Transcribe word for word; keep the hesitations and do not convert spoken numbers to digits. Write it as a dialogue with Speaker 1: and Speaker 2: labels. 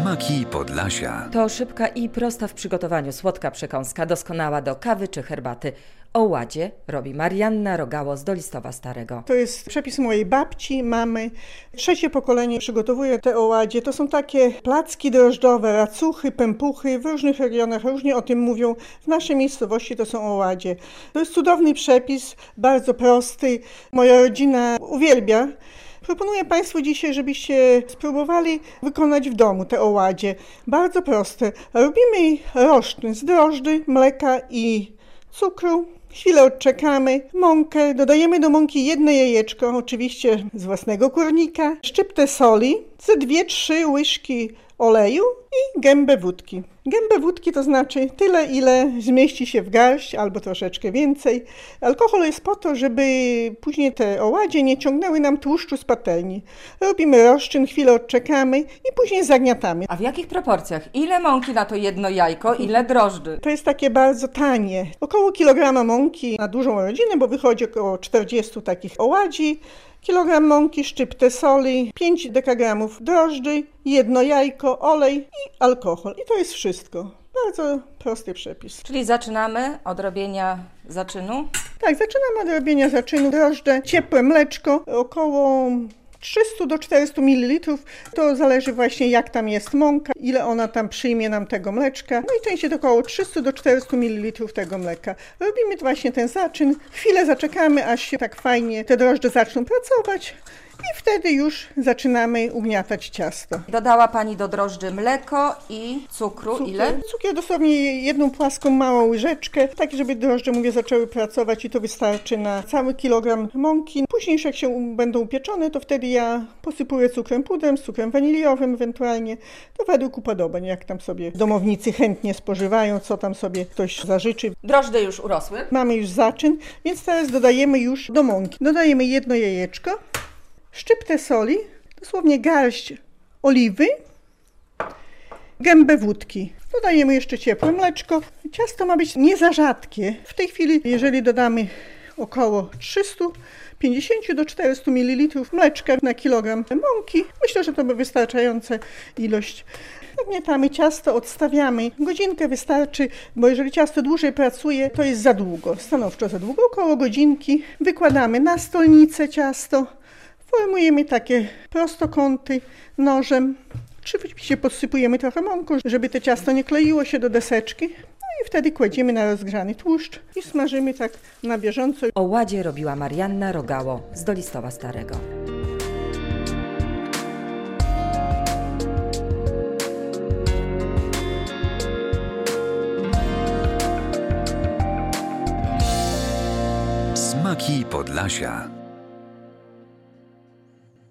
Speaker 1: Smaki Podlasia.
Speaker 2: To szybka i prosta w przygotowaniu słodka przekąska, doskonała do kawy czy herbaty. Oładzie robi Marianna Rogało z Dolistowa Starego.
Speaker 3: To jest przepis mojej babci, mamy. Trzecie pokolenie przygotowuje te oładzie. To są takie placki drożdżowe, racuchy, pępuchy. W różnych regionach różnie o tym mówią. W naszej miejscowości to są oładzie. To jest cudowny przepis, bardzo prosty. Moja rodzina uwielbia. Proponuję Państwu dzisiaj, żebyście spróbowali wykonać w domu te oładzie. Bardzo proste. Robimy rosztyn z drożdży, mleka i cukru. Chwilę odczekamy, mąkę, dodajemy do mąki jedno jajeczko, oczywiście z własnego kurnika, szczyptę soli, ze dwie trzy łyżki oleju i gębę wódki. Gębę wódki to znaczy tyle, ile zmieści się w garść, albo troszeczkę więcej. Alkohol jest po to, żeby później te oładzie nie ciągnęły nam tłuszczu z patelni. Robimy roszczyn, chwilę odczekamy i później zagniatamy.
Speaker 2: A w jakich proporcjach? Ile mąki na to jedno jajko, ile drożdży?
Speaker 3: To jest takie bardzo tanie. Około kilograma mąki na dużą rodzinę, bo wychodzi około czterdziestu takich oładzi. Kilogram mąki, szczyptę soli, pięć dekagramów drożdży, jedno jajko, olej i alkohol. I to jest wszystko. Bardzo prosty przepis.
Speaker 2: Czyli zaczynamy od robienia zaczynu?
Speaker 3: Tak, zaczynamy od robienia zaczynu. Drożdże, ciepłe mleczko, około trzysta do czterystu mililitrów. To zależy właśnie, jak tam jest mąka, ile ona tam przyjmie nam tego mleczka. No i to jest około trzysta do czterystu mililitrów tego mleka. Robimy właśnie ten zaczyn. Chwilę zaczekamy, aż się tak fajnie te drożdże zaczną pracować. I wtedy już zaczynamy ugniatać ciasto.
Speaker 2: Dodała Pani do drożdży mleko i cukru.
Speaker 3: Cukier.
Speaker 2: Ile?
Speaker 3: Cukier dosłownie jedną płaską, małą łyżeczkę, tak żeby drożdże, mówię, zaczęły pracować i to wystarczy na cały kilogram mąki. Później, jak się będą upieczone, to wtedy ja posypuję cukrem pudrem, z cukrem waniliowym ewentualnie. To według upodobań, jak tam sobie domownicy chętnie spożywają, co tam sobie ktoś zażyczy.
Speaker 2: Drożdże już urosły.
Speaker 3: Mamy już zaczyn, więc teraz dodajemy już do mąki. Dodajemy jedno jajeczko, szczyptę soli, dosłownie garść oliwy, gębę wódki. Dodajemy jeszcze ciepłe mleczko. Ciasto ma być nie za rzadkie. W tej chwili, jeżeli dodamy około trzysta pięćdziesiąt do czterystu mililitrów mleczka na kilogram mąki, myślę, że to by wystarczająca ilość. Nagniatamy ciasto, odstawiamy. Godzinkę wystarczy, bo jeżeli ciasto dłużej pracuje, to jest za długo, stanowczo za długo. Około godzinki wykładamy na stolnicę ciasto. Formujemy takie prostokąty nożem. Oczywiście podsypujemy trochę mąką, żeby to ciasto nie kleiło się do deseczki. No i wtedy kładziemy na rozgrzany tłuszcz i smażymy tak na bieżąco.
Speaker 2: Oładzie robiła Marianna Rogało z Dolistowa Starego.
Speaker 1: Smaki Podlasia.